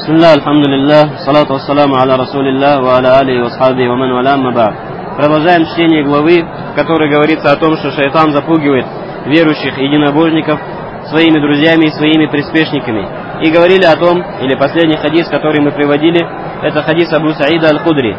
Бисмилля, альхамдулиллах, салату вассаламу аля расулиллах, ва аля алихи ва асхабихи ва ман валям ма ба'д. Продолжаем чтение главы, в которой говорится о том, что шайтан запугивает верующих единобожников своими друзьями и своими приспешниками. И говорили о том, или последний хадис, который мы приводили, это хадис Абу Саида Аль-Худри,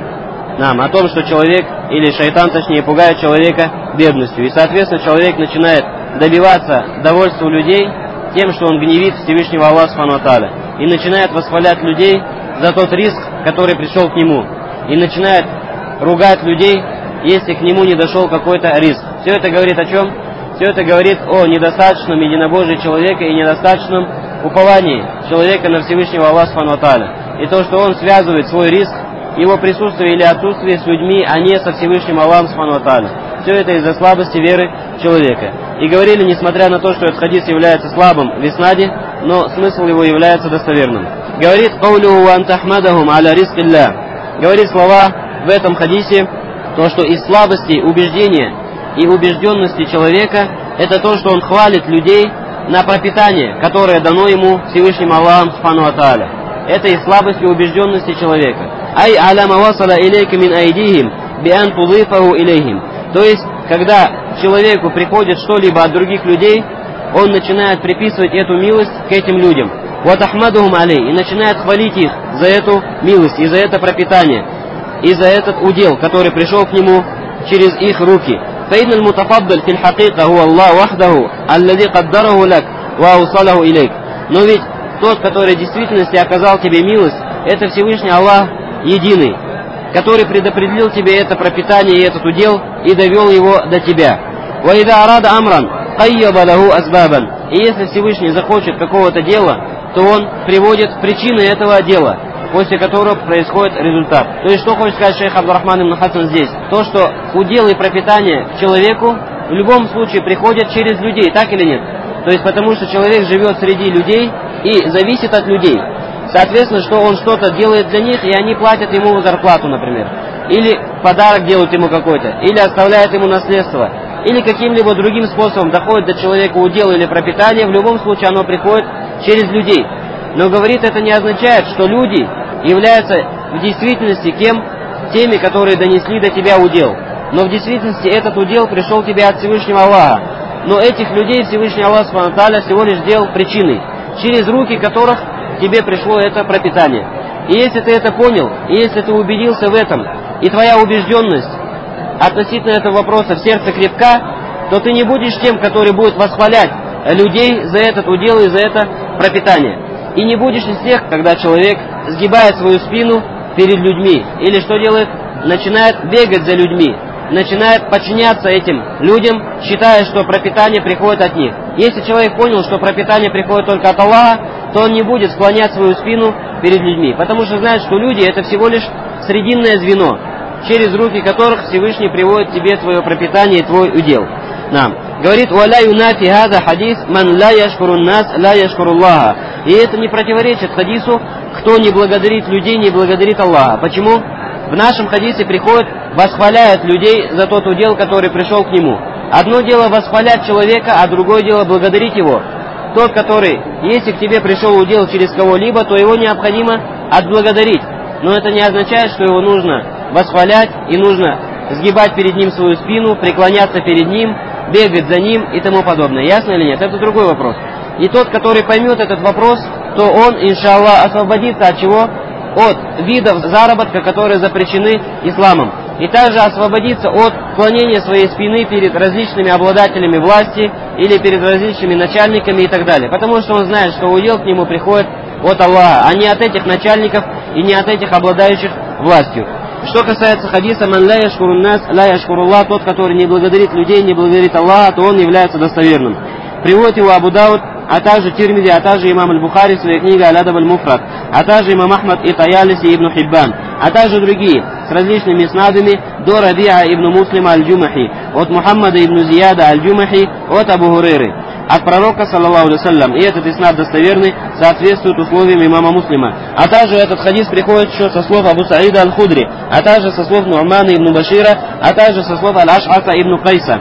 о том, что человек, или шайтан точнее, пугает человека бедностью. И соответственно человек начинает добиваться довольства людей тем, что он гневит Всевышнего Аллаха Субхану ва Тааля, и начинает восхвалять людей за тот риск, который пришел к нему, и начинает ругать людей, если к нему не дошел какой-то риск. Все это говорит о чем? Все это говорит о недостаточном единобожии человека и недостаточном уповании человека на Всевышнего Аллаха Субхану ва Тааля. И то, что он связывает свой риск, его присутствие или отсутствие с людьми, а не со Всевышним Аллахом Субхану ва Тааля. Все это из-за слабости веры человека. И говорили, несмотря на то, что этот хадис является слабым в иснаде, но смысл его является достоверным. Говорит «Каулюху ан тахмадахум аля рискилля». Говорит слова в этом хадисе, то, что из слабости убеждения и убежденности человека, это то, что он хвалит людей на пропитание, которое дано ему Всевышним Аллахом Субхану ва Тааля. Это из слабости убежденности человека. Ай аляма васала илейка мин айдихим биан тудифаху илейхим. То есть, когда человеку приходит что-либо от других людей, он начинает приписывать эту милость к этим людям. Ватахмадухум алей. И начинает хвалить их за эту милость, и за это пропитание, и за этот удел, который пришел к нему через их руки. Фаидналь мутафаддаль фил хакика хуа Аллах вахдаху аллади каддараху лак ва аусалаху илейк. Но ведь тот, который в действительности оказал тебе милость, это Всевышний Аллах единый, который предопределил тебе это пропитание и этот удел и довел его до тебя. وَإِذَا أَرَادَ أَمْرًا قَيَّضَ لَهُ أَسْبَابًا. И если Всевышний захочет какого-то дела, то он приводит причины этого дела, после которого происходит результат. То есть, что хочет сказать шейх Абдурахман ибн Хасан здесь? То, что удел и пропитание к человеку в любом случае приходят через людей, так или нет? То есть, потому что человек живет среди людей и зависит от людей. Соответственно, что он что-то делает для них, и они платят ему зарплату, например. Или подарок делают ему какой-то, или оставляют ему наследство, или каким-либо другим способом доходит до человека удел или пропитание, в любом случае оно приходит через людей. Но, говорит, это не означает, что люди являются в действительности теми, которые донесли до тебя удел. Но в действительности этот удел пришел тебе от Всевышнего Аллаха. Но этих людей Всевышний Аллах Субхану ва Тааля всего лишь сделал причиной, через руки которых тебе пришло это пропитание. И если ты это понял, и если ты убедился в этом, и твоя убежденность относительно этого вопроса в сердце крепка, то ты не будешь тем, который будет восхвалять людей за этот удел и за это пропитание. И не будешь из тех, когда человек сгибает свою спину перед людьми, или что делает? Начинает бегать за людьми, начинает подчиняться этим людям, считая, что пропитание приходит от них. Если человек понял, что пропитание приходит только от Аллаха, то он не будет склонять свою спину перед людьми, потому что знает, что люди это всего лишь срединное звено, через руки которых Всевышний приводит тебе твое пропитание и твой удел. Говорит, «Валя юнафи хаза хадис ман ла яшкурун нас ла яшкуруллаха». И это не противоречит хадису, кто не благодарит людей, не благодарит Аллаха. Почему? В нашем хадисе приходит, восхваляет людей за тот удел, который пришел к нему. Одно дело восхвалять человека, а другое дело благодарить его. Тот, который, если к тебе пришел удел через кого-либо, то его необходимо отблагодарить. Но это не означает, что его нужно восхвалять и нужно сгибать перед ним свою спину, преклоняться перед ним, бегать за ним и тому подобное. Ясно или нет? Это другой вопрос. И тот, который поймет этот вопрос, то он, иншаллах, освободится от чего? От видов заработка, которые запрещены исламом. И также освободиться от склонения своей спины перед различными обладателями власти или перед различными начальниками и так далее. Потому что он знает, что удел к нему приходит от Аллаха, а не от этих начальников и не от этих обладающих властью. Что касается хадиса «Ман ла яшкурун нас ла яшкуруллах», тот, который не благодарит людей, не благодарит Аллаха, то он является достоверным. Приводит его Абу Дауд, а также Тирмизи, а также имам Аль-Бухари в своей книге «Аль-Адаб аль-Муфрад», а также имам Ахмад и Таялиси и Ибн Хиббан, а также другие с различными снадами до Рабиа ибн Муслима аль-Джумахи, от Мухаммада ибн Зияда аль-Джумахи, от Абу Хурейры, от пророка, саллаллаху алейхи ва саллям. И этот иснад достоверный, соответствует условиям имама Муслима. А также этот хадис приходит еще со слов Абу Саида аль-Худри, а также со слов Ну'мана ибн Башира, а также со слов Аль-Аш'аса ибн Кайса.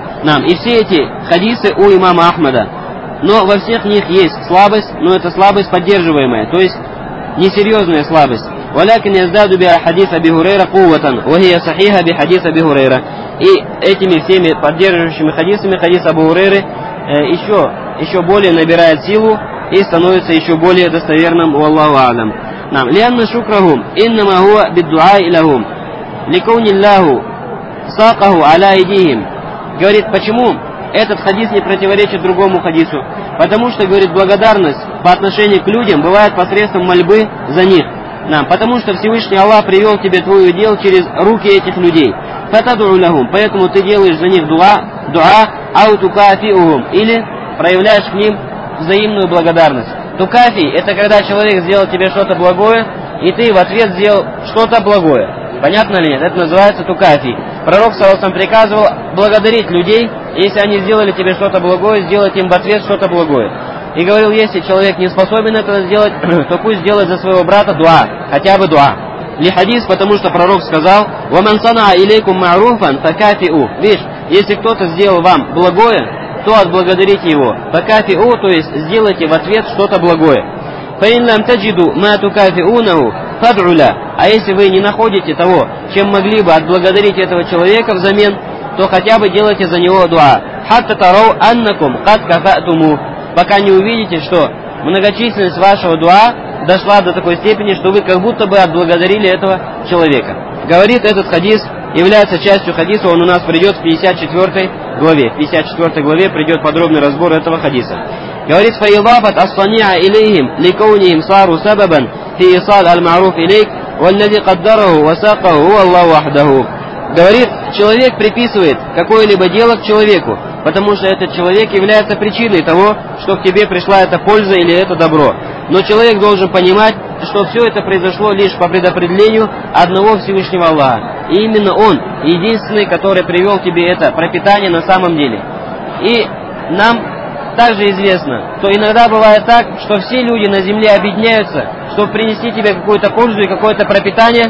И все эти хадисы у имама Ахмада. Но во всех них есть слабость, но это слабость поддерживаемая. То есть несерьезная слабость. ولكن يزداد بها حديث أبي هريرة قوة وهي صحيحة بحديث أبي هريرة. И этими всеми поддерживающими хадисами хадис Абу Хурейры еще более набирает силу и становится еще более достоверным. Валлаху а'лам. لأن شكرهم إنما هو بالدعاء لهم لكون الله ساقه على أيديهم. Говорит, почему этот хадис не противоречит другому хадису? Потому что, говорит, благодарность по отношению к людям бывает посредством мольбы за них. Потому что Всевышний Аллах привел тебе твой удел через руки этих людей. Поэтому ты делаешь за них дуа, аутукафиухум, или проявляешь к ним взаимную благодарность. Тукафи — это когда человек сделал тебе что-то благое, и ты в ответ сделал что-то благое. Понятно ли нет? Это называется тукафи. Пророк саллаллаху приказывал благодарить людей, если они сделали тебе что-то благое, сделать им в ответ что-то благое. И говорил, если человек не способен это сделать, то пусть сделает за своего брата дуа, хотя бы дуа. Ли хадис, потому что пророк сказал: «Ваман санаа илейкум ма'руфан факафиу». Видишь, если кто-то сделал вам благое, то отблагодарите его. Факафиу, то есть сделайте в ответ что-то благое. Фаин лам таджиду ма тукафиунаху фад'уля. А если вы не находите того, чем могли бы отблагодарить этого человека взамен, то хотя бы делайте за него дуа. Хатта тарау аннакум кад кафатуму. Пока не увидите, что многочисленность вашего дуа дошла до такой степени, что вы как будто бы отблагодарили этого человека. Говорит, этот хадис является частью хадиса, он у нас придет в 54 главе. В 54 главе придет подробный разбор этого хадиса. Говорит, فَإِضَافَتْ الصَّنِيعَ إِلَيْهِمْ لِكَوْنِهِمْ صَارُوا سَبَبًا فِي إِيصَالِ الْمَعْرُوفِ إِلَيْكَ وَالَّذِي قَدَّرَهُ وَسَاقَهُ هُوَ اللَّهُ وَحْدَهُ. Говорит, человек приписывает какое-либо дело к человеку, потому что этот человек является причиной того, что к тебе пришла эта польза или это добро. Но человек должен понимать, что все это произошло лишь по предопределению одного Всевышнего Аллаха. И именно Он, единственный, который привел тебе это пропитание на самом деле. И нам также известно, что иногда бывает так, что все люди на земле объединяются, чтобы принести тебе какую-то пользу и какое-то пропитание,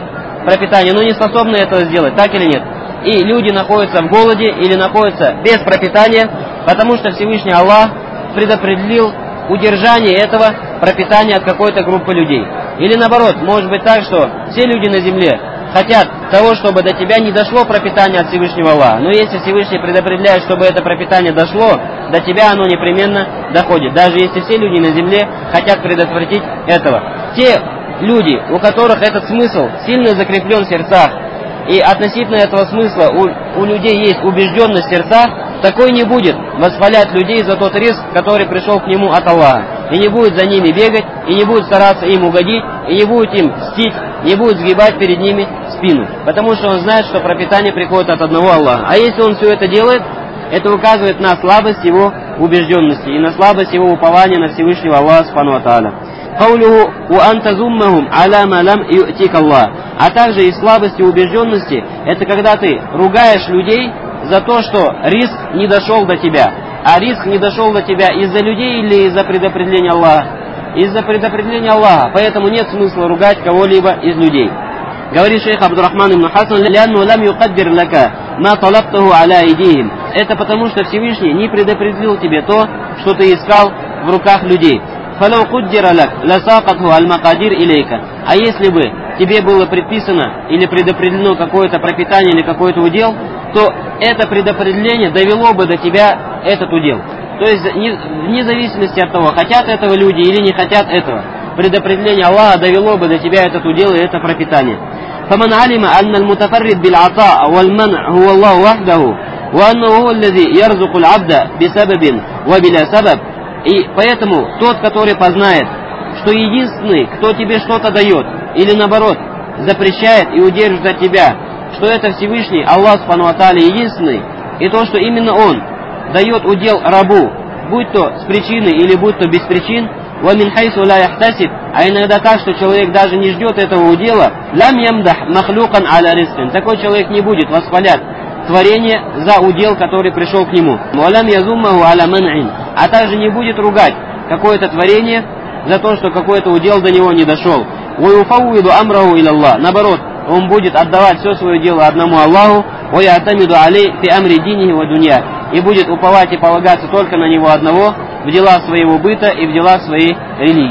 но не способны этого сделать, так или нет? И люди находятся в голоде или находятся без пропитания, потому что Всевышний Аллах предопределил удержание этого пропитания от какой-то группы людей. Или наоборот, может быть так, что все люди на земле хотят того, чтобы до тебя не дошло пропитание от Всевышнего Аллаха. Но если Всевышний предопределяет, чтобы это пропитание дошло, до тебя оно непременно доходит. Даже если все люди на земле хотят предотвратить этого. Те люди, у которых этот смысл сильно закреплен в сердцах, и относительно этого смысла у людей есть убежденность в сердцах, такой не будет восхвалять людей за тот риск, который пришел к нему от Аллаха. И не будет за ними бегать, и не будет стараться им угодить, и не будет им мстить, не будет сгибать перед ними спину. Потому что он знает, что пропитание приходит от одного Аллаха. А если он все это делает, это указывает на слабость его убежденности и на слабость его упования на Всевышнего Аллаха Субхану ва Тааля. Каулюху уан тазуммахум аля ма лам ю'тик Аллах. А также из слабости и убежденности, это когда ты ругаешь людей за то, что риск не дошел до тебя. А риск не дошел до тебя из-за людей или из-за предопределения Аллаха? Из-за предопределения Аллаха. Поэтому нет смысла ругать кого-либо из людей. Говорит шейх Абдурахман ибн Хасан: «Лянну лам юкаддир лака ма талабтаху аля айдихим». Это потому, что Всевышний не предопределил тебе то, что ты искал в руках людей. «Фалау куддира лак ласакатху аль-макадир илейка». А если бы тебе было предписано или предопределено какое-то пропитание или какой-то удел, то это предопределение довело бы до тебя этот удел. То есть вне зависимости от того, хотят этого люди или не хотят этого, предопределение Аллаха довело бы до тебя этот удел и это пропитание. فمن علم أن المتفرد بالعطاء والمنع هو الله وحده وأنه هو الذي يرزق العبد بسبب وبلا سبب. И поэтому тот, который познает, что единственный, кто тебе что-то дает, или наоборот, запрещает и удерживает от тебя, что это Всевышний Аллах Субхану ва Тааля единственный, и то, что именно Он дает удел рабу, будь то с причиной или будь то без причин, وَمِنْ حَيْثُ لَا يَحْتَسِبْ, а иногда так, что человек даже не ждет этого удела, لَمْ يَمْدَحْ مَخْلُوقًا عَلَى رِزْقٍ, такой человек не будет восхвалять творение за удел, который пришел к нему. وَلَمْ يَزُمَّهُ عَلَى مَنْعٍ, а также не будет ругать какое-то творение за то, что какой-то удел до него не дошел. وَيُفَوِّضُ أَمْرَهُ إِلَى اللَّهِ, наоборот, он будет отдавать все свое дело одному Аллаху, وَيَعْتَمِدُ عَلَيْهِ فِي أَمْرِ دِينِهِ وَدُنْيَا, и будет уповать и полагаться только на него одного в делах своего быта и в делах своей религии.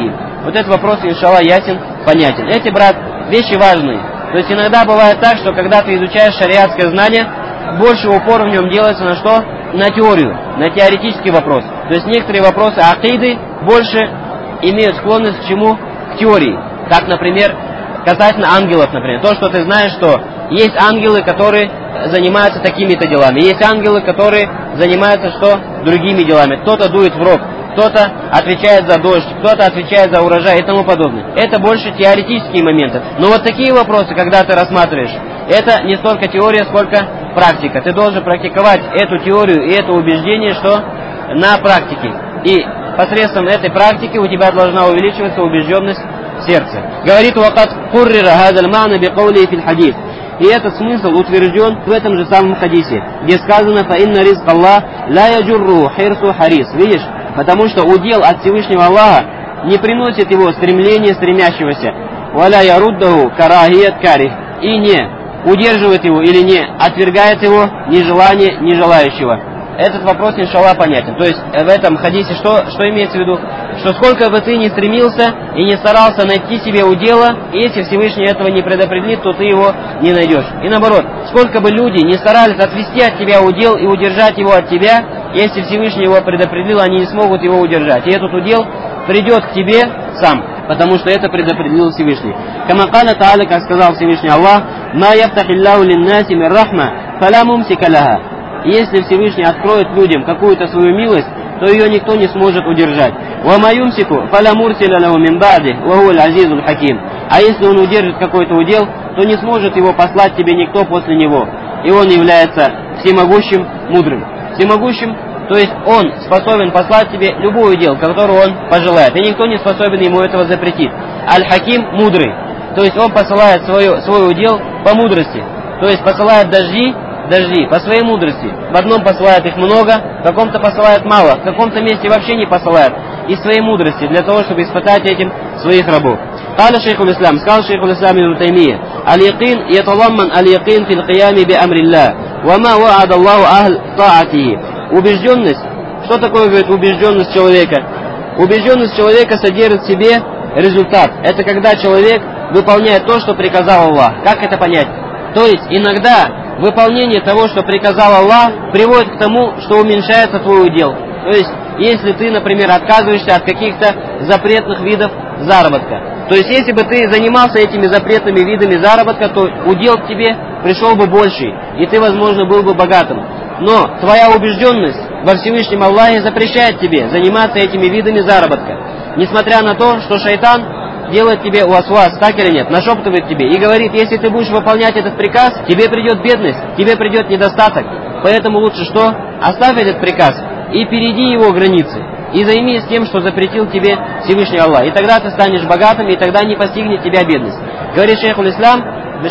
Вот этот вопрос, иншаллах, ясен, понятен. Эти, брат, вещи важные. То есть иногда бывает так, что когда ты изучаешь шариатское знание, больше упор в нем делается на что? На теорию, на теоретический вопрос. То есть некоторые вопросы акиды больше имеют склонность к чему? К теории. Как, например, касательно ангелов, например. То, что ты знаешь, что есть ангелы, которые занимаются такими-то делами. Есть ангелы, которые занимаются что? Другими делами. Кто-то дует в рог, кто-то отвечает за дождь, кто-то отвечает за урожай и тому подобное. Это больше теоретические моменты. Но вот такие вопросы, когда ты рассматриваешь, это не столько теория, сколько практика. Ты должен практиковать эту теорию и это убеждение, что на практике. И посредством этой практики у тебя должна увеличиваться убежденность в сердце. Говорит «Вакат куррира хазаль ма'на биқаули фил хадис». И этот смысл утвержден в этом же самом хадисе, где сказано «Фа инна ризк Аллах ла яджурру хирсу харис». Видишь? Потому что удел от Всевышнего Аллаха не приносит его стремление стремящегося. «Валя яруддаху карахият карих». И не удерживает его или не отвергает его ни желание, ни желающего. Этот вопрос, иншаллах, понятен. То есть в этом хадисе что имеется в виду? Что сколько бы ты ни стремился и не старался найти себе удела, если Всевышний этого не предопределит, то ты его не найдешь. И наоборот, сколько бы люди не старались отвести от тебя удел и удержать его от тебя, если Всевышний его предопределил, они не смогут его удержать. И этот удел придет к тебе сам, потому что это предопределил Всевышний. Камакана Та'аля, как сказал Всевышний Аллах, «Ма яфтахиллаху линнаси мир рахма, фаля мумсика лаха». Если Всевышний откроет людям какую-то свою милость, то ее никто не сможет удержать. «Ва юмсику фаля мурсиля лаху мин ба'ди, ва хуаль азизуль хаким». А если он удержит какой-то удел, то не сможет его послать тебе никто после него. И он является всемогущим, мудрым. Всемогущим, то есть он способен послать тебе любой удел, который он пожелает. И никто не способен ему этого запретить. Аль-Хаким мудрый. То есть он посылает свой удел по мудрости. То есть посылает дожди по своей мудрости. В одном посылает их много, в каком-то посылает мало, в каком-то месте вообще не посылает. Из своей мудрости, для того, чтобы испытать этим своих рабов. قال شيخ الإسلام, сказал шейх الإسلام ابن تيمية, اليقين يتضمن اليقين في القيام بأمر الله وما وعد الله أهل طاعته. Убежденность, что такое, говорит, убежденность человека? Убежденность человека содержит в себе результат. Это когда человек выполняет то, что приказал Аллах. Как это понять? То есть иногда выполнение того, что приказал Аллах, приводит к тому, что уменьшается твой удел. То есть, если ты, например, отказываешься от каких-то запретных видов заработка. То есть, если бы ты занимался этими запретными видами заработка, то удел к тебе пришел бы больший, и ты, возможно, был бы богатым. Но твоя убежденность во Всевышнем Аллахе запрещает тебе заниматься этими видами заработка. Несмотря на то, что шайтан делает тебе уасвас, так или нет, нашептывает тебе и говорит, если ты будешь выполнять этот приказ, тебе придет бедность, тебе придет недостаток. Поэтому лучше что? Оставь этот приказ и перейди его границы. И займись тем, что запретил тебе Всевышний Аллах. И тогда ты станешь богатым, и тогда не постигнет тебя бедность. Говорит шейхуль Ислам,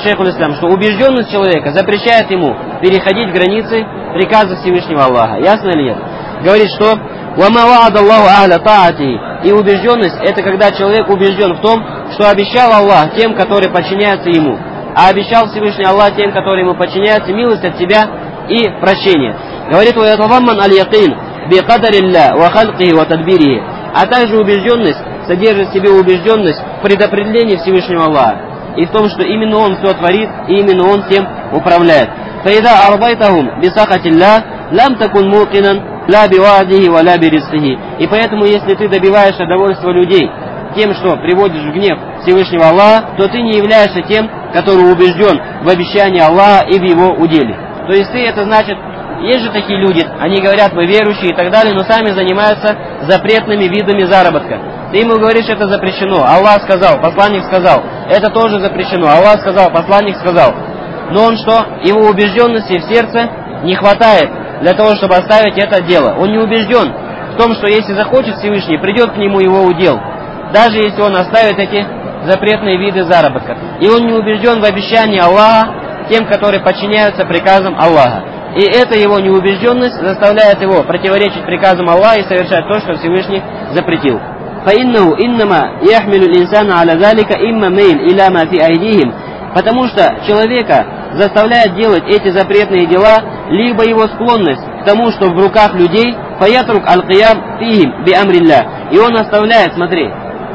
что убежденность человека запрещает ему переходить границы приказа Всевышнего Аллаха. Ясно или нет? Говорит, что «Вама ва'ада Аллаху ахля та'ати». И убежденность – это когда человек убежден в том, что обещал Аллах тем, которые подчиняются ему. А обещал Всевышний Аллах тем, которые ему подчиняются, милость от себя и прощение. Говорит «Ваятавамман аль-якин бикадарилля ва халкихи ва тадбирихи». А также убежденность содержит в себе убежденность в предопределении Всевышнего Аллаха. И в том, что именно Он все творит, и именно Он тем управляет. «Фаида арбайтахум бисахатилля лам такун мукинан ла бивадихи ва ла бирисхихи». И поэтому, если ты добиваешься довольства людей тем, что приводишь в гнев Всевышнего Аллаха, то ты не являешься тем, который убежден в обещании Аллаха и в его уделе. То есть ты, это значит, есть же такие люди, они говорят, мы верующие и так далее, но сами занимаются запретными видами заработка. Ты ему говоришь, это запрещено. Аллах сказал, посланник сказал, это тоже запрещено. Аллах сказал, посланник сказал. Но он что? Его убежденности в сердце не хватает для того, чтобы оставить это дело. Он не убежден в том, что если захочет Всевышний, придет к нему его удел. Даже если он оставит эти запретные виды заработка. И он не убежден в обещании Аллаха тем, которые подчиняются приказам Аллаха. И эта его неубежденность заставляет его противоречить приказам Аллаха и совершать то, что Всевышний запретил. فإنه إنما يحمل الإنسان على ذلك إما ميل إلى ما في أيديهم. Потому что человека заставляет делать эти запретные дела, либо его склонность к тому, что в руках людей, فَيَتْرُكْ الْقِيَامْ فِيهِمْ بِأَمْرِ اللَّهِ. И он оставляет, смотри,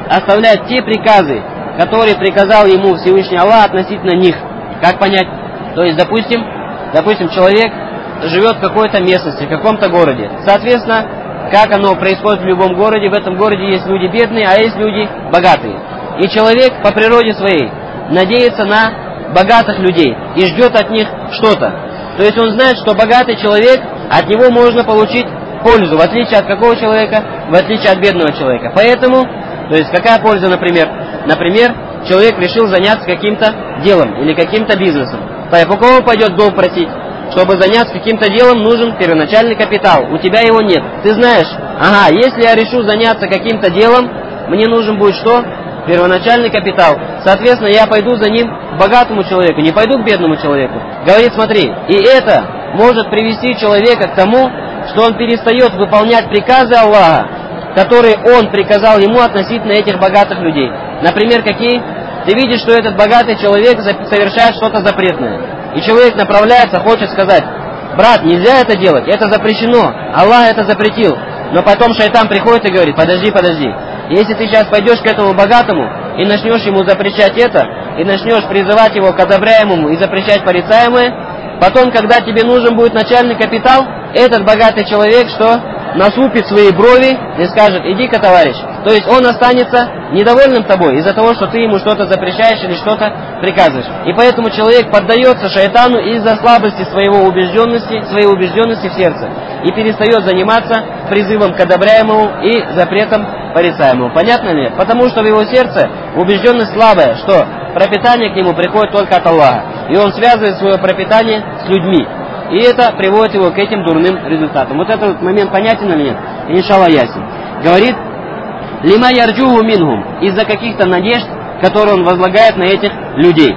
оставлять те приказы, которые приказал ему Всевышний Аллах относительно них. Как понять? То есть, допустим, человек живет в какой-то местности, в каком-то городе. Соответственно, как оно происходит в любом городе, в этом городе есть люди бедные, а есть люди богатые. И человек по природе своей надеется на богатых людей и ждет от них что-то. То есть он знает, что богатый человек, от него можно получить пользу, в отличие от какого человека? В отличие от бедного человека. Поэтому, то есть какая польза, например? Например, человек решил заняться каким-то делом или каким-то бизнесом. По кого пойдет долг просить? Чтобы заняться каким-то делом, нужен первоначальный капитал. У тебя его нет. Ты знаешь, ага, если я решу заняться каким-то делом, мне нужен будет что? Первоначальный капитал. Соответственно, я пойду за ним к богатому человеку, не пойду к бедному человеку. Говорит, смотри, и это может привести человека к тому, что он перестает выполнять приказы Аллаха, которые он приказал ему относительно этих богатых людей. Например, какие? Ты видишь, что этот богатый человек совершает что-то запретное. И человек направляется, хочет сказать: брат, нельзя это делать, это запрещено, Аллах это запретил. Но потом шайтан приходит и говорит: подожди. Если ты сейчас пойдешь к этому богатому и начнешь ему запрещать это, и начнешь призывать его к одобряемому и запрещать порицаемое, потом, когда тебе нужен будет начальный капитал, этот богатый человек что? Насупит свои брови и скажет: иди-ка, товарищ. То есть он останется недовольным тобой из-за того, что ты ему что-то запрещаешь или что-то приказываешь. И поэтому человек поддается шайтану из-за слабости своей убежденности в сердце и перестает заниматься призывом к одобряемому и запретом порицаемому. Понятно ли? Потому что в его сердце убежденность слабая, что пропитание к нему приходит только от Аллаха. И он связывает свое пропитание с людьми. И это приводит его к этим дурным результатам. Вот этот момент понятен или нет? Иншаллах ясен. Говорит: лима ярджуху минхум, из-за каких-то надежд, которые он возлагает на этих людей.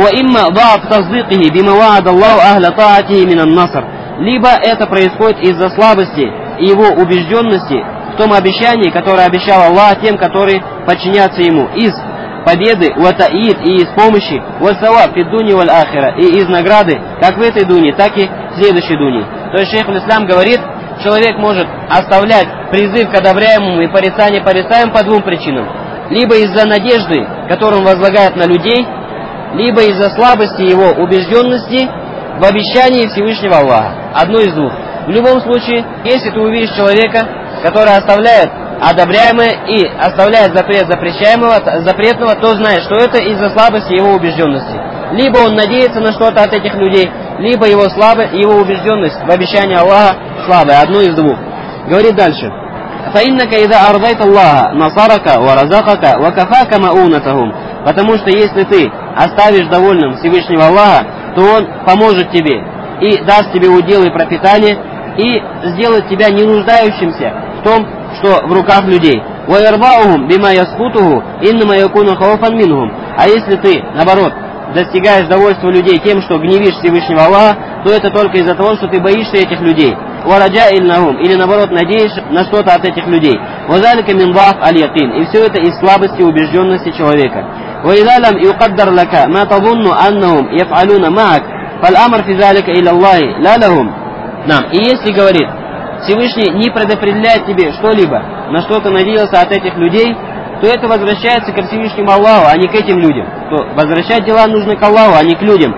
Либо это происходит из-за слабости и его убежденности в том обещании, которое обещал Аллах тем, которые подчинятся ему, из победы, ватаид, и из помощи, васаваб, фиддуни валь ахира, и из награды, как в этой дуне, так и в следующей дуне. То есть шейх аль-Ислам говорит, человек может оставлять призыв к одобряемому и порицание порицаемым по двум причинам. Либо из-за надежды, которую он возлагает на людей, либо из-за слабости его убежденности в обещании Всевышнего Аллаха. Одно из двух. В любом случае, если ты увидишь человека, который оставляет одобряемое и оставляет запрет запретного, то знай, что это из-за слабости его убежденности. Либо он надеется на что-то от этих людей, либо его убежденность в обещании Аллаха слабая. Одно из двух. Говорит дальше. فَإِنَّكَ إِذَا أَرْضَيْتَ اللَّهَ نَصَرَكَ وَرَزَقَكَ وَكَفَاكَ مَؤُونَتَهُمْ. Потому что если ты оставишь довольным Всевышнего Аллаха, то Он поможет тебе и даст тебе удел и пропитание, и сделает тебя не нуждающимся в том, что в руках людей. وَيَرْضَعُهُمْ بِمَا يَسْقُطُهُ إِنَّمَا يَكُونُ خَوْفًا مِنْهُمْ. А если ты, наоборот, достигаешь довольства людей тем, что гневишь Всевышнего Аллаха, то это только из-за того, что ты боишься этих людей. وَرَجَاءٍ لَهُمْ, или наоборот надеешься на что-то от этих людей. وَذَلِكَ مِنْ ضَعْفِ الْيَقِينِ, и все это из слабости убежденности человека. وَإِذَا لَمْ يُقَدَّرْ لَكَ مَا تَظُنُّ أَنَّهُمْ يَفْعَلُونَ مَعَكَ فَالْأَمْرُ فِي ذَلِكَ إِلَى اللَّهِ لَا لَهُمْ. И если, говорит, Всевышний не предопределяет тебе что-либо, на что ты надеялся от этих людей, то это возвращается ко Всевышнему Аллаху, а не к этим людям. То возвращать дела нужно к Аллаху, а не к людям.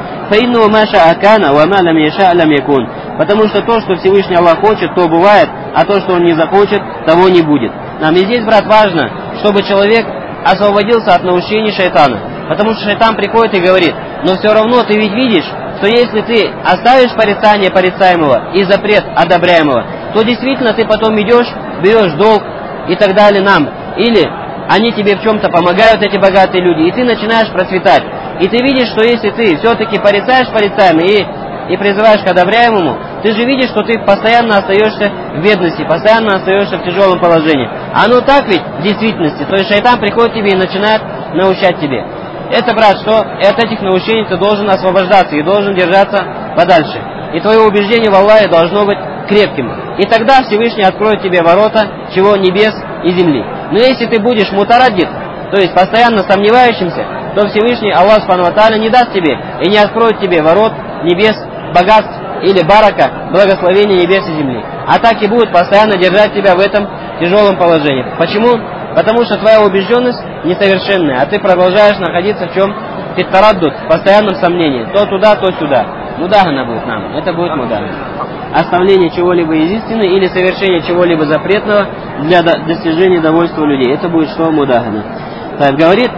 Потому что то, что Всевышний Аллах хочет, то бывает, а то, что Он не захочет, того не будет. Нам и здесь, брат, важно, чтобы человек освободился от наущений шайтана. Потому что шайтан приходит и говорит: но все равно ты ведь видишь, что если ты оставишь порицание порицаемого и запрет одобряемого, то действительно ты потом идешь, берешь долг и так далее нам. Или они тебе в чем-то помогают, эти богатые люди, и ты начинаешь процветать. И ты видишь, что если ты все-таки порицаешь порицаемый и призываешь к одобряемому, ты же видишь, что ты постоянно остаешься в бедности, постоянно остаешься в тяжелом положении. Оно так ведь в действительности. То есть шайтан приходит к тебе и начинает научать тебе. Это, брат, что от этих наущений ты должен освобождаться и должен держаться подальше. И твое убеждение в Аллахе должно быть крепким. И тогда Всевышний откроет тебе ворота чего? Небес и земли. Но если ты будешь мутараддид, то есть постоянно сомневающимся, то Всевышний Аллах Субхану ва Тааля не даст тебе и не откроет тебе ворот небес, богатств или барака, благословения небес и земли. А так и будет постоянно держать тебя в этом тяжелом положении. Почему? Потому что твоя убежденность несовершенная, а ты продолжаешь находиться в чем? Фиттараддут, в постоянном сомнении. То туда, то сюда. Мудахана будет нам. Это будет мудахана. Оставление чего-либо из истины или совершение чего-либо запретного для достижения довольства людей. Это будет что? Мудахана. Так, говорит,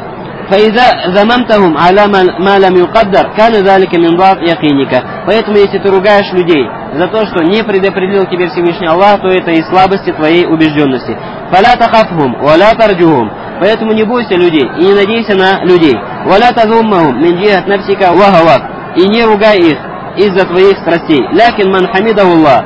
فإذا ذممتهم على ما لم يقدر كان ذلك من ضعف يقينك. Поэтому, если ты ругаешь людей за то, что не предопределил тебе Всевышний Аллах, то это из слабости твоей убежденности. فلا تخافهم ولا ترجوهم. Поэтому не бойся людей и не надейся на людей. ولا تذمهم من جهة نفسك وهواك. И не ругай их из-за твоих страстей. لكن من حمده الله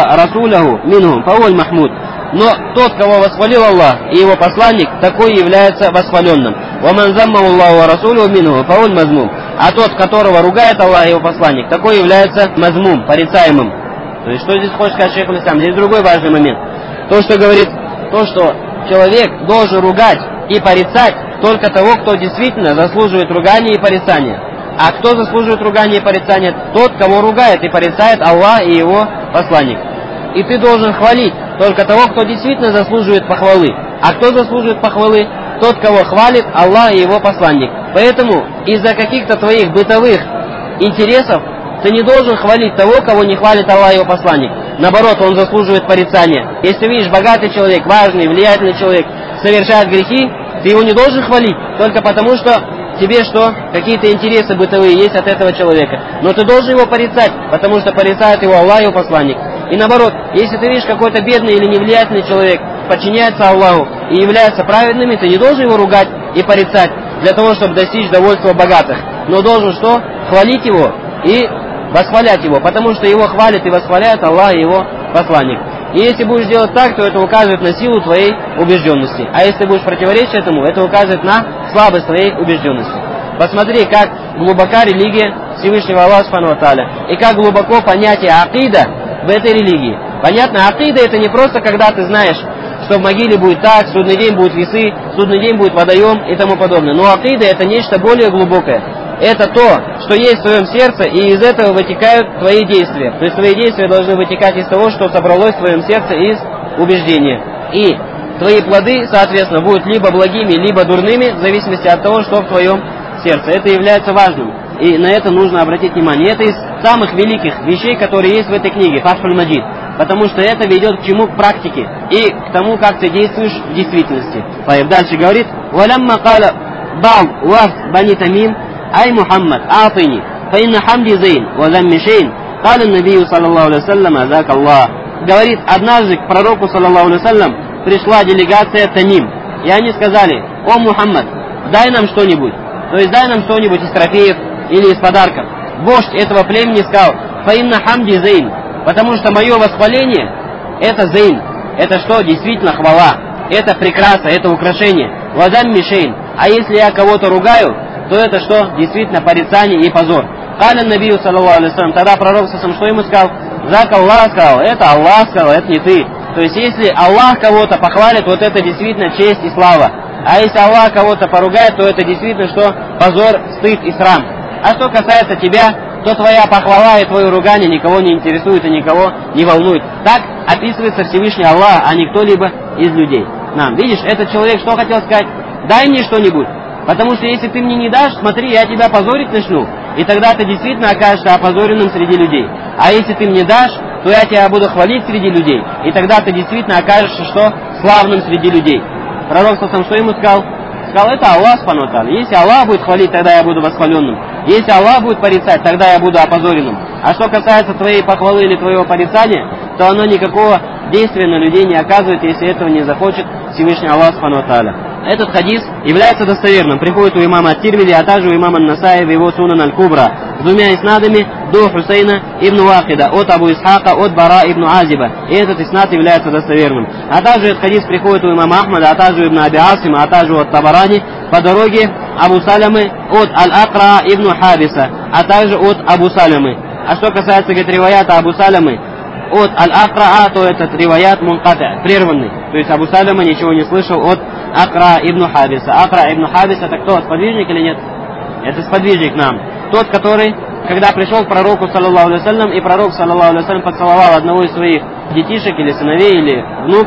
ورسوله منهم فهو المحمود. Но тот, кого восхвалил Аллах и его посланник, такой является восхваленным. وَمَنْ زَمَّهُ اللَّهُ وَرَسُولُهُ مِنْهُ فَهُوَ الْمَذْمُومُ. А тот, которого ругает Аллах и его посланник, такой является мазмум, порицаемым. То есть, что здесь хочет сказать шейх аль-Ислам? Здесь другой важный момент. То, что говорит, то, что человек должен ругать и порицать только того, кто действительно заслуживает ругания и порицания. А кто заслуживает ругания и порицания? Тот, кого ругает и порицает Аллах и его посланник. И ты должен хвалить только того, кто действительно заслуживает похвалы. А кто заслуживает похвалы? Тот, кого хвалит Аллах и его посланник. Поэтому из-за каких-то твоих бытовых интересов ты не должен хвалить того, кого не хвалит Аллах и его посланник. Наоборот, он заслуживает порицания. Если видишь, богатый человек, важный, влиятельный человек совершает грехи, ты его не должен хвалить только потому, что тебе что? Какие-то интересы бытовые есть от этого человека. Но ты должен его порицать, потому что порицает его Аллах и его посланник. И наоборот, если ты видишь, какой-то бедный или невлиятельный человек подчиняется Аллаху и является праведными, ты не должен его ругать и порицать для того, чтобы достичь довольства богатых. Но должен что? Хвалить его и восхвалять его, потому что его хвалит и восхваляет Аллах и его посланник. И если будешь делать так, то это указывает на силу твоей убежденности. А если будешь противоречить этому, это указывает на слабость твоей убежденности. Посмотри, как глубока религия Всевышнего Аллаха Субхану ва Тааля, и как глубоко понятие акида в этой религии. Понятно, акида это не просто когда ты знаешь, что в могиле будет так, в судный день будут весы, в судный день будет водоем и тому подобное. Но акида это нечто более глубокое. Это то, что есть в твоем сердце, и из этого вытекают твои действия. То есть твои действия должны вытекать из того, что собралось в твоем сердце из убеждения. И твои плоды, соответственно, будут либо благими, либо дурными, в зависимости от того, что в твоем сердце. Это является важным. И на это нужно обратить внимание. Это из самых великих вещей, которые есть в этой книге, Фатхуль Маджид. Потому что это ведет к чему? К практике. И к тому, как ты действуешь в действительности. Дальше говорит, «Валямма каля бал ваф бани тамим, ай Мухаммад, аатини, фаинна хамди зейн, вазамми шейн, каля набию, саллаллаху алейхи саллям, азак Аллах». Говорит, однажды к пророку, саллаллаху алейхи саллям, пришла делегация Тамим. И они сказали, «О Мухаммад, дай нам что-нибудь». То есть дай нам что-нибудь из трофеев или из подарков. Вождь этого племени сказал, «Фаинна хамди зейн», потому что мое восхваление это зейн, это что? Действительно хвала, это прекраса, это украшение. Вазам мишейн, а если я кого-то ругаю, то это что? Действительно порицание и позор. Каля набию, саллаллаху алейхи саллям, тогда пророк сам что ему сказал? Зак Аллах сказал, это Аллах сказал, это не ты. То есть если Аллах кого-то похвалит, вот это действительно честь и слава. А если Аллах кого-то поругает, то это действительно что? Позор, стыд и срам. А что касается тебя, то твоя похвала и твое ругание никого не интересует и никого не волнует. Так описывается Всевышний Аллах, а не кто-либо из людей. Видишь, этот человек что хотел сказать? Дай мне что-нибудь. Потому что если ты мне не дашь, смотри, я тебя позорить начну. И тогда ты действительно окажешься опозоренным среди людей. А если ты мне дашь, то я тебя буду хвалить среди людей. И тогда ты действительно окажешься что? Славным среди людей. Пророк сам что ему сказал? Сказал, это Аллах Субхану ва Тааля. Если Аллах будет хвалить, тогда я буду восхваленным. Если Аллах будет порицать, тогда я буду опозоренным. А что касается твоей похвалы или твоего порицания, то оно никакого действия на людей не оказывает, если этого не захочет Всевышний Аллах Субхану ва Тааля. Этот хадис является достоверным. Приходит у имама Ат-Тирмизи, а также у имама Ан-Насаи в его Сунан Аль-Кубра с двумя иснадами до Хусейна ибн Вахида от Абу Исхака от Бара ибн Азиба. И этот иснад является достоверным. А также этот хадис приходит у имама Ахмада, а также у ибн Аби Асима, а также от Табарани по дороге Абу Салямы от Аль-Акра ибн Хабиса, а также от Абу Салямы. А что касается, говорит, риваята Абу Салямы от Аль-Акра, то этот риваят мункати, прерванный. То есть Абу Саляма ничего не слышал от Акра ибн Хабиса. Акра ибн Хабис это кто? Сподвижник или нет? Это сподвижник нам. Тот, который, когда пришел к пророку, саллаллаху алейхи саллям, и пророк, саллаллаху алейхи саллям, поцеловал одного из своих детишек или сыновей или внуков,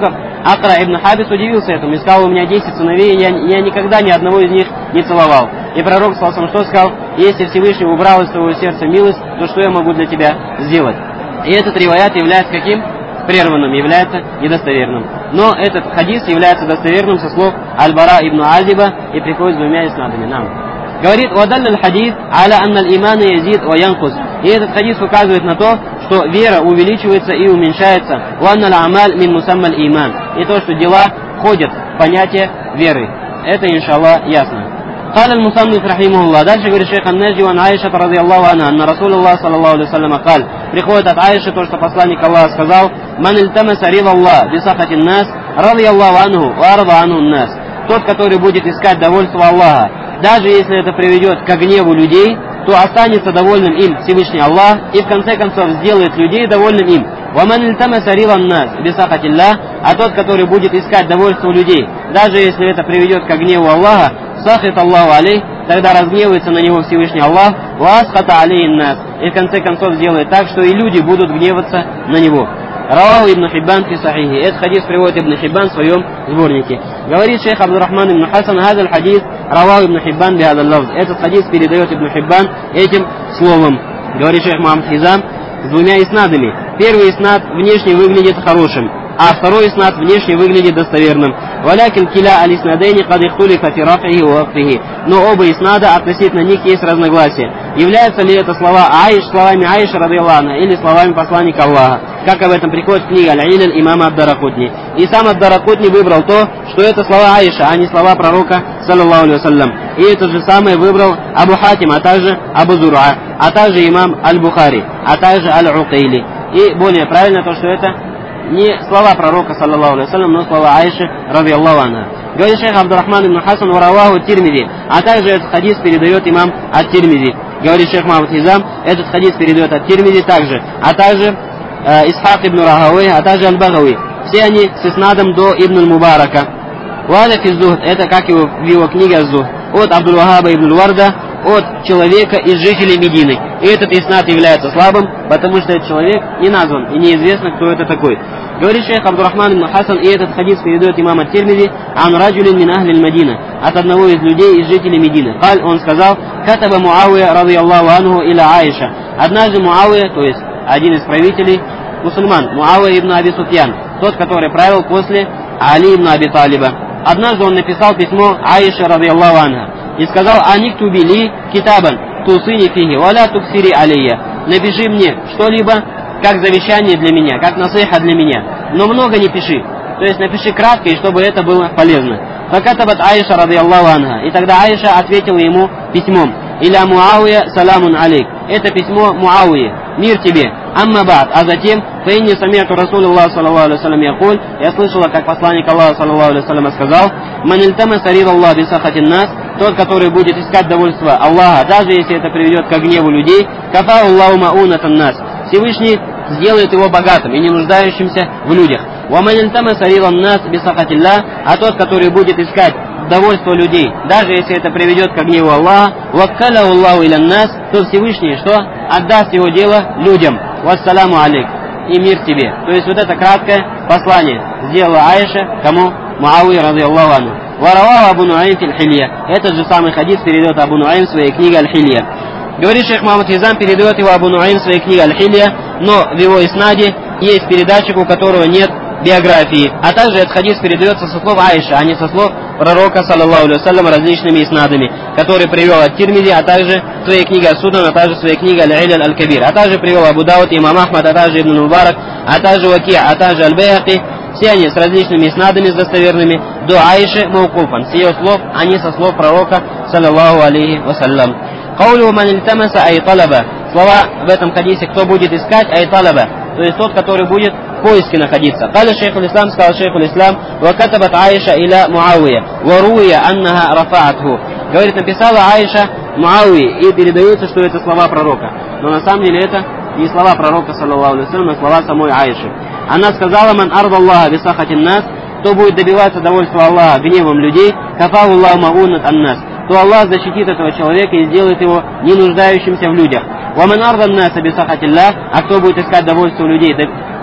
Акра ибн Хабис удивился этому и сказал: у меня 10 сыновей, я никогда ни одного из них не целовал. И пророк ﷺ что сказал: если Всевышний убрал из твоего сердца милость, то что я могу для тебя сделать? И этот риваят является каким? Прерванным, является недостоверным. Но этот хадис является достоверным со слов Аль-Бара ибн Азиба и приходит с двумя иснадами. Говорит: «Вадаль аль-хадис аля анна аль-имана язид ва янкус». И этот хадис указывает на то, что вера увеличивается и уменьшается. «Ва анна аль-амаль мин мусамма аль-иман». И то, что дела входят в понятие веры. Это, иншаллах, ясно. قال المصنف رحمه الله. Дальше говорит шейх ан-Наджи ан Аиша радийаллаху анха, анна Расулуллах саллаллаху алейхи вассалям قال. Приходит от Аиши то, что посланник Аллаха сказал: «Ман ильтамаса рида Аллах бисахати нас, радийаллаху анху ва арда анху нас». Тот, который будет искать довольство Аллаха, даже если это приведет к гневу людей, то останется довольным им Всевышний Аллах и в конце концов сделает людей довольным им. «Ваман ильтамаса рида нас бисахати Аллах». А тот, который будет искать довольство людей, даже если это приведет к гневу Аллаха, сахит Аллаху алейх, тогда разгневается на него Всевышний Аллах, ваасхата алейн нас, и в конце концов сделает так, что и люди будут гневаться на него. Раваху ибн Хиббан фи сахихи. Этот хадис приводит ибн Хиббан в своем сборнике. Говорит шейх Абдуррахман ибн Хасан: «Хазаль хадис раваху ибн Хиббан би хазаль лафз». Этот хадис передает ибн Хиббан этим словом. Говорит шейх Мухаммад Хизам с двумя иснадами. Первый иснад внешне выглядит хорошим, а второй иснад внешне выглядит достоверным. «Валякин киля алиснадейни кад ихтулифа фи рафихи ва вафихи». Но оба иснада относительно них есть разногласия. Являются ли это слова словами Аиши радийаллаху анха или словами посланника Аллаха? Как об этом приходит книга Аль-Иляль имама ад-Даракутни. И сам ад-Даракутни выбрал то, что это слова Аиша, а не слова пророка саллаллаху алейхи вассалям. И это же самое выбрал Абу Хатим, а также Абу Зур'a, а также имам Аль-Бухари, а также Аль-Укайли. И более правильно то, что это не слова пророка саллаллаху алейхи вассалям, но слова Аиши радийаллаху анха. Говорит шейх Абдуррахман ибн Хасан: «Вараваху Тирмизи». А также этот хадис передает имам ат-Тирмизи. Говорит шейх Мухаммад Хизам: этот хадис передает ат-Тирмизи также, а также Исхак ибн Рахавей, а также Аль-Багави. Все они с иснадом до Ибн Аль-Мубарака. Вада фи Зухд, это как в его книге Зухд, от Абдул-Вахаба ибн Варда, от человека из жителей Медины. И этот иснад является слабым, потому что этот человек не назван и неизвестно, кто это такой. Говорит шейх Абдуррахман ибн Хасан, и этот хадис передает имам ат-Тирмизи: «Ан раджулин мин ахли Мадина», от одного из людей из жителей Медины. Он сказал: «Катаба Муавия радийаллаху анху иля Аиша». Однажды Муавия, то есть один из правителей мусульман, Муавия ибн Аби Суфьян, тот, который правил после Али ибн Аби Талиба. Однажды он написал письмо Аише радийаллаху анха и сказал: «Аниктуби ли китабан тусини фихи валя туксири алейя». Напиши мне что-либо как завещание для меня, как насыха для меня, но много не пиши. То есть напиши кратко, и чтобы это было полезно. Факатабат Аиша радийаллаху анха. И тогда Аиша ответила ему письмом: «Иля Муавия саламун алейк». Это письмо Муавии, мир тебе. Амма ба'д. А затем: «Фаинни самиату Расулуллах саллаллаху алейхи вассалям якуль». Я слышала, как посланник Аллаха саллаллаху алейхи вассалям сказал: «Ман ильтамаса рида Аллах бисахатин нас». Тот, который будет искать довольство Аллаха, даже если это приведет к гневу людей, кафа Аллаху маунатан нас. Всевышний сделает его богатым и не нуждающимся в людях. «Ваман ильтамаса рида нас бисахатилля». А тот, который будет искать довольство людей, даже если это приведет к гневу Аллаха, «Ваккаля Аллаху илян нас», то Всевышний что? Отдаст его дело людям. «Вассаламу алейк», и мир тебе. То есть вот это краткое послание сделала Аиша кому? Муавии радийаллаху анху. Вараваху Абу Нуайм фил Хилья. Этот же самый хадис передает Абу Нуайм в своей книге Аль-Хилья. Говорит шейх Мухаммад Хизам, передает его Абу Нуайм в своей книге Аль-Хилья, но в его иснаде есть передатчик, у которого нет биографии. А также этот хадис передается со слов Аиши, а не со слов пророка саллаллаху алейхи вассалям различными иснадами, который привел ат-Тирмизи, а также в своей книге Ас-Сунан, а также в своей книге Аль-Иляль Аль-Кабир, а также привел Абу Дауд, имам Ахмад, а также Ибн Мубарак, а также Ваки, а также Аль-Байхақи. Все они с различными иснадами, с достоверными, до Аиши маукуфан, с ее слов, а не со слов пророка саллаллаху алейхи вассалям. Каулю ман ильтамаса ай талаба. Слова в этом хадисе: кто будет искать, ай талаба, то есть тот, который будет в поиске находиться. Каля шейхуль ислам, сказал шейхуль ислам: ва катабат Аиша иля Муавия, ва руия аннаха рафаатху. Говорит, написала Аиша Муавии, и передается, что это слова пророка. Но на самом деле это не слова пророка саллаллаху алейхи вассалям, а слова самой Аиши. Она сказала: ман арда Аллаха бисахатин нас, кто будет добиваться довольства Аллаха гневом людей, кафаху Аллаху маунат аннас, то Аллах защитит этого человека и сделает его не нуждающимся в людях. «Ваман ардан наса бисахатилля», а кто будет искать довольство людей,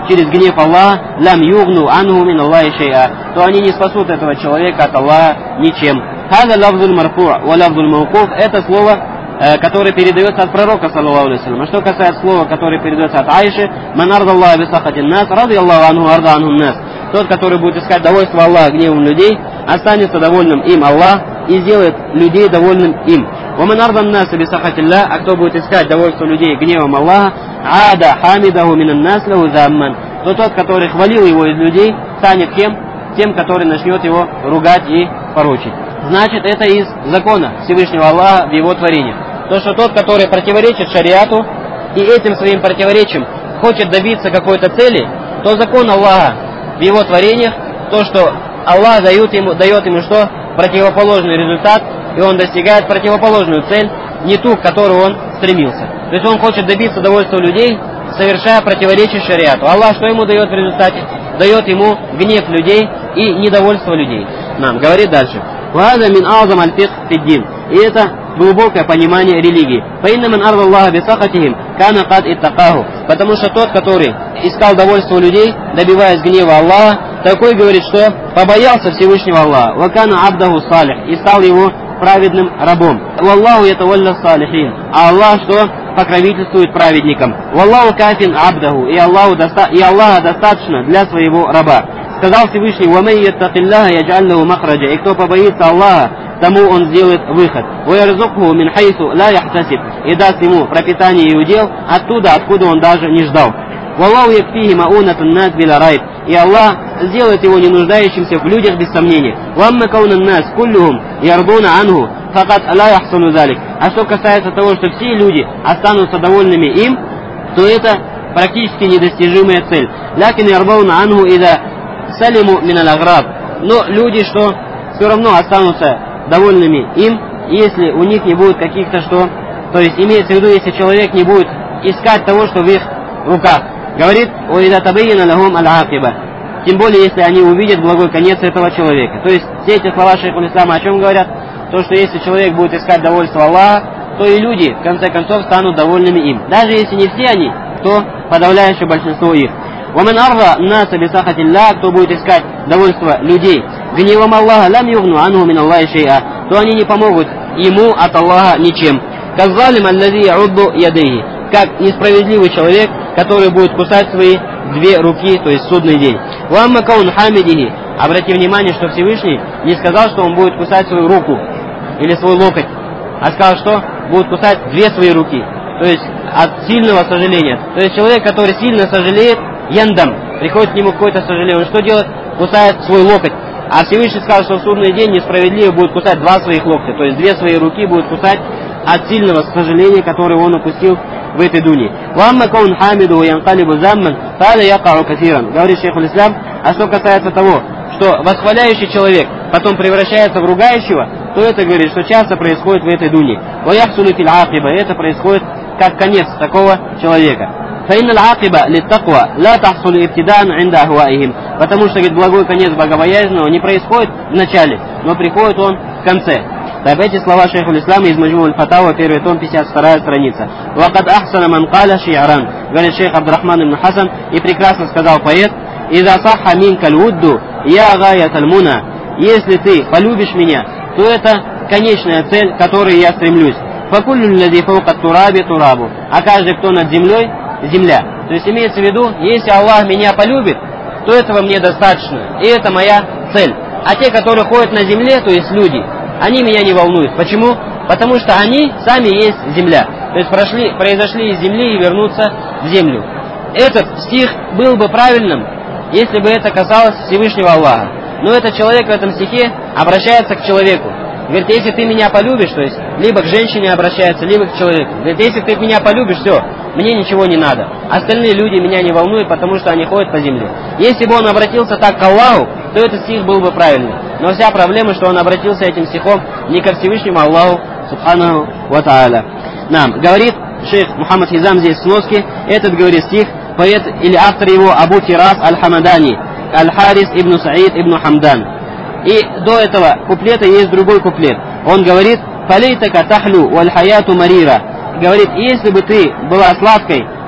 через гнев Аллаха, лам югну анху мин Аллахи шей'a, то они не спасут этого человека от Аллаха ничем. Хаза лафзуль марфу' ва лафзуль мауқуф, это слово, которое передается от пророка, саллаллаху алейхи ва саллям. А что касается слова, которое передается от Аиши, ман арда Аллаха би сахатин нас, ради Аллаху анху арда анху нас. Тот, который будет искать довольство Аллаха гневом людей, останется довольным им Аллах и сделает людей довольным им. ومن أرضى الناس بسخط الله, а кто будет искать довольство людей гневом Аллаха, ада хамидаху минан нас лаху замман, то тот, который хвалил его из людей, станет тем, который начнет его ругать и порочить. Значит, это из закона Всевышнего Аллаха в его творении. То, что тот, который противоречит шариату и этим своим противоречием хочет добиться какой-то цели, то закон Аллаха в его творениях, то, что Аллах дает ему что? Противоположный результат, и он достигает противоположную цель, не ту, к которой он стремился. То есть он хочет добиться довольства людей, совершая противоречие шариату. Аллах что ему дает в результате? Дает ему гнев людей и недовольство людей. Нам говорит дальше. وهذا من أعظم الفقه في الدين. И это глубокое понимание религии. فإن من أرضى الله بسخطهم كان قد اتقاه. Потому что тот, который искал довольство людей, добиваясь гнева Аллаха, такой говорит, что побоялся Всевышнего Аллаха. وكان عبده صالح. И стал его праведным рабом. Валлаху ятавалля салихин. А Аллах что? Покровительствует праведникам. Валлаху кафин абдаху. И Аллаха достаточно для своего раба. Сказал Всевышний: «Вамай яттакиллаха яджаль лаху махраджа». И кто побоится Аллаха, тому он сделает выход. «Ваярзукху мин хайсу ла яхтасиб». И даст ему пропитание и удел оттуда, откуда он даже не ждал. «Валлаху якфихи маунатун нас биля райб». И Аллах сделает его не нуждающимся в людях без сомнения. «Вамма каунан нас куллюхум ярдуна анху факат ла яхсуну залик». А что касается того, что все люди останутся довольными им, то это практически недостижимая цель. «Лякин ярдуна анху ида салиму минал аграб». Но люди, что все равно останутся довольными им, если у них не будет каких-то что, то есть имеется в виду, если человек не будет искать того, что в их руках. Говорит: «Оида табейна лахум аль-акиба». Тем более, если они увидят благой конец этого человека. То есть все эти слова шейхуль ислама о чем говорят? То, что если человек будет искать довольство Аллаха, то и люди в конце концов станут довольными им. Даже если не все они, то подавляющее большинство их. ومن أرضى الناس بسخط الله, кто будет искать довольство людей гневом Аллаха, лам югну анху мин Аллахи шей'a, то они не помогут ему от Аллаха ничем. Каззалим аллази яудду ядейхи, как несправедливый человек, который будет кусать свои две руки, то есть судный день. Вамма каун хамидихи, обрати внимание, что Всевышний не сказал, что он будет кусать свою руку или свой локоть, а сказал, что будет кусать две свои руки, то есть от сильного сожаления. То есть человек, который сильно сожалеет, яндам, приходит к нему какое-то сожаление, он что делает? Кусает свой локоть. А Всевышний сказал, что в судный день несправедливо будет кусать два своих локтя, то есть две свои руки будет кусать от сильного сожаления, которое он упустил в этой дуне. «Вамма каун хамиду янкалибу замман, фаля якау кафиран». Говорит шейхуль ислам. А что касается того, что восхваляющий человек потом превращается в ругающего, то это, говорит, что часто происходит в этой дуне. «Ваяхсулу фил акиба». Это происходит как конец такого человека. فإن العاقبة للتقوى لا تحصل ابتداء عند أهوائهم. Потому что, говорит, благой конец богобоязненного не происходит в начале, но приходит он в конце. Так, эти слова шейхуль ислама из Маджму аль-Фатава, первый том, 52 страница. «Вакад ахсана ман каля ши'аран». Говорит шейх Абдурахман ибн Хасан, и прекрасно сказал поэт: «Иза сахха минка л'удду, я гаят аль-муна». Если ты полюбишь меня, то это конечная цель, к которой я стремлюсь. «Факуллю ллади фаука тураби турабу». А каждый, кто над землей, земля. То есть имеется в виду, если Аллах меня полюбит, то этого мне достаточно, и это моя цель. А те, которые ходят на земле, то есть люди, они меня не волнуют. Почему? Потому что они сами есть земля. То есть произошли из земли и вернутся в землю. Этот стих был бы правильным, если бы это касалось Всевышнего Аллаха. Но этот человек в этом стихе обращается к человеку. Говорит: если ты меня полюбишь, то есть либо к женщине обращается, либо к человеку. Говорит: если ты меня полюбишь, все, мне ничего не надо. Остальные люди меня не волнуют, потому что они ходят по земле. Если бы он обратился так к Аллаху, то этот стих был бы правильным. Но вся проблема, что он обратился этим стихом не ко Всевышнему Аллаху, субханаху ва та'аля. Нам говорит шейх Мухаммад Хизам здесь в сноске, этот, говорит, стих, поэт или автор его Абу Фирас аль-Хамадани, Аль-Харис ибн Саид ибн Хамдан. И до этого куплета есть другой куплет. Он говорит: «Фалейтака тахлю валь хаяту марира». Говорит: если бы ты была сладкой,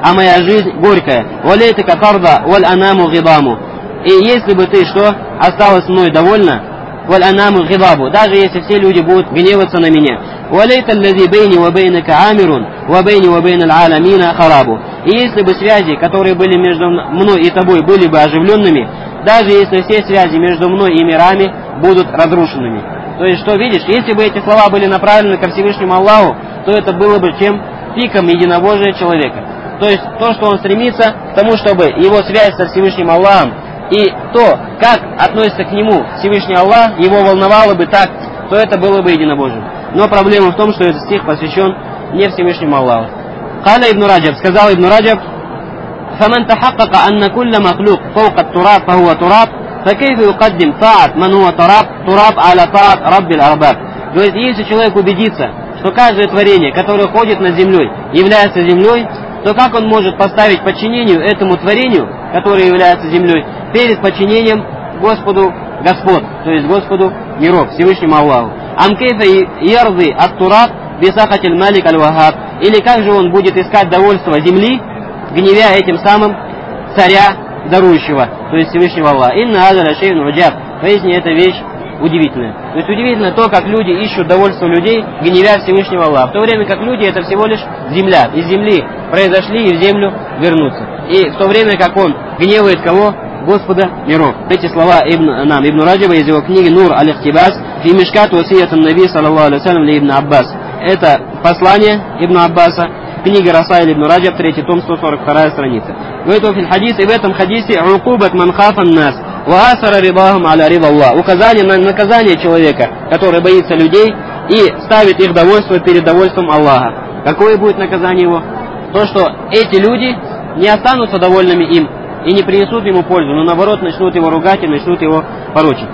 а моя жизнь горькая. Валейтака тарда валь анаму гибаму. И если бы ты что, осталась мной довольна, валь анаму гибабу, даже если все люди будут гневаться на меня. Валейта аллази бейни ва бейнака амирун, ва бейни ва бейна аль-аламина харабу. И если бы связи, которые были между мной и тобой, были бы оживленными, даже если все связи между мной и мирами будут разрушенными. То есть, что видишь, если бы эти слова были направлены ко Всевышнему Аллаху, то это было бы чем пиком единобожия человека. То есть, то, что он стремится к тому, чтобы его связь со Всевышним Аллахом и то, как относится к нему Всевышний Аллах, его волновало бы так, то это было бы единобожием. Но проблема в том, что этот стих посвящен не Всевышнему Аллаху. Каля ибн Раджаб, сказал ибн Раджаб: فمن تحقق أن كل مخلوق فوق التراب فهو تراب فكيف يقدم طاعة من هو تراب على طاعة رب الأرباب. Говорит, если человек убедится, что каждое творение, которое ходит над землей, является землей, то как он может поставить подчинению этому творению, которое является землей, перед подчинением Господу Господ, то есть Господу миров, Всевышнему Аллаху? Амкейфа ярды ат-тураб бисахатиль малик аль-вахаб. Или как же он будет искать довольство земли, гневя этим самым царя дарующего, то есть Всевышнего Аллаха. Инна азаля шейн уджаб. Поистине это вещь удивительная. То есть удивительно то, как люди ищут довольство людей, гневя Всевышнего Аллаха. В то время как люди это всего лишь земля. Из земли произошли и в землю вернутся. И в то время как он гневает кого? Господа миров. Эти слова Ибн Раджаба из его книги Нур аль-Ихтибас фи мишкат васиятун наби саллаллаху алейхи вассалям ли Ибн Аббас. Это послание Ибн Аббаса, книга Расаиль Ибн Раджаб, 3 том, 142 страница. Говорит в хадисе, и в этом хадисе «Рукубат ман хафан нас, ва асара ридахум аля рида Аллах». Указание на наказание человека, который боится людей и ставит их довольство перед довольством Аллаха. Какое будет наказание его? То, что эти люди не останутся довольными им и не принесут ему пользу, но наоборот начнут его ругать и начнут его порочить.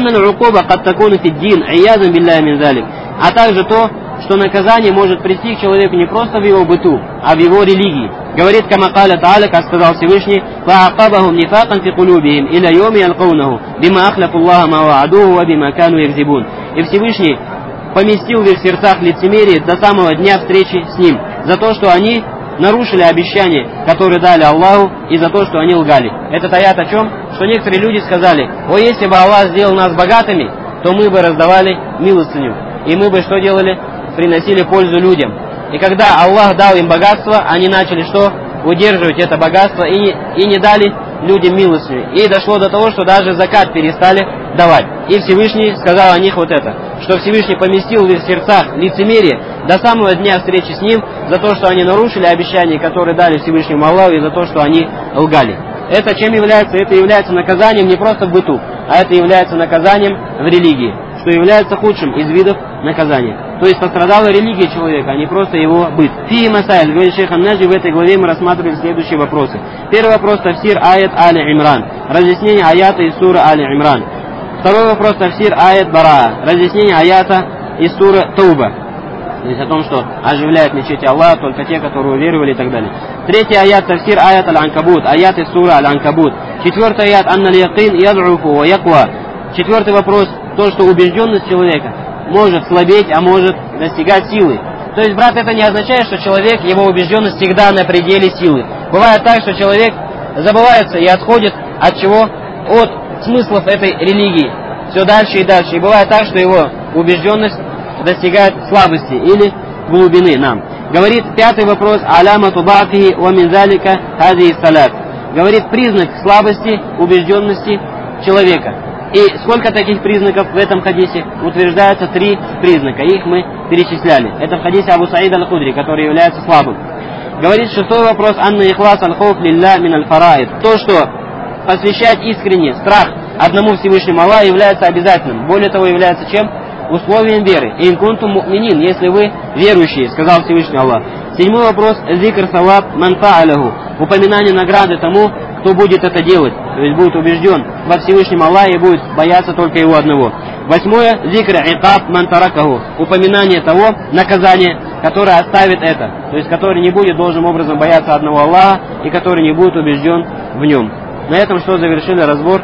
А также то, что наказание может прийти к человеку не просто в его быту, а в его религии. Говорит Камакаля Тааля, как сказал Всевышний: «Фаакабахум нифакан фи кулюбихим иля йоми ялкаунаху, бима ахляфу Аллаха ма ваадуху, ва бима кану якзибун». И Всевышний поместил в их сердцах лицемерие до самого дня встречи с ним, за то, что они нарушили обещание, которое дали Аллаху, и за то, что они лгали. Этот аят о чем? Что некоторые люди сказали: «О, если бы Аллах сделал нас богатыми, то мы бы раздавали милостыню, и мы бы что делали? Приносили пользу людям». И когда Аллах дал им богатство, они начали что? Удерживать это богатство и не дали людям милостыню. И дошло до того, что даже закат перестали давать. И Всевышний сказал о них вот это, что Всевышний поместил в их сердцах лицемерие до самого дня встречи с ним за то, что они нарушили обещания, которые дали Всевышнему Аллаху, и за то, что они лгали. Это чем является? Это является наказанием не просто в быту, а это является наказанием в религии, что является худшим из видов наказания. То есть пострадала религия человека, а не просто его быт. Фи масайль, говорит шейх Ан-Наджи, в этой главе мы рассматриваем следующие вопросы. Первый вопрос — тафсир аят Али-Имран, разъяснение аята из суры Али-Имран. Второй вопрос — тафсир аят Бараа, разъяснение аята из суры Тауба, то есть о том, что оживляет мечети Аллаха только те, которые уверовали и так далее. Третий аят — тафсир аят Аль-Анкабут, аят из суры Аль-Анкабут. Четвертый аят — анна-ль-якин яд'уфу ва яква. Четвертый вопрос — то, что убежденность человека может слабеть, а может достигать силы. То есть, брат, это не означает, что человек, его убежденность всегда на пределе силы. Бывает так, что человек забывается и отходит от чего? От смыслов этой религии. Все дальше и дальше. И бывает так, что его убежденность достигает слабости или глубины нам. Говорит пятый вопрос: алямату ба'фихи ва мин залика хазии салат. Говорит признак слабости, убежденности человека. И сколько таких признаков в этом хадисе? Утверждается 3 признака. Их мы перечисляли. Это в хадисе Абу Саида аль-Худри, который является слабым. Говорит шестой вопрос: анна ихлас аль-хауф лилля мин аль-фараид. То, что посвящать искренне страх одному Всевышнему Аллаху является обязательным. Более того, является чем? Условием веры. Ин кунтум му'минин, если вы верующие, сказал Всевышний Аллах. Седьмой вопрос: зикр саваб ман фа'аляху. Упоминание награды тому, кто будет это делать, то есть будет убежден во Всевышнем Аллахе и будет бояться только его одного. Восьмое: зикр икаб ман таракаху. Упоминание того наказания, которое оставит это, то есть который не будет должным образом бояться одного Аллаха и который не будет убежден в нем. На этом что, завершили разбор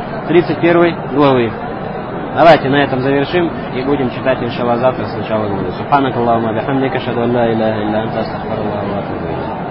31 главы. Давайте на этом завершим и будем читать, иншаллах, завтра с начала главы. Субханак Аллахумма бихамдика, ашхаду ан ла иляха илля анта, астагфирука ва атубу илейк.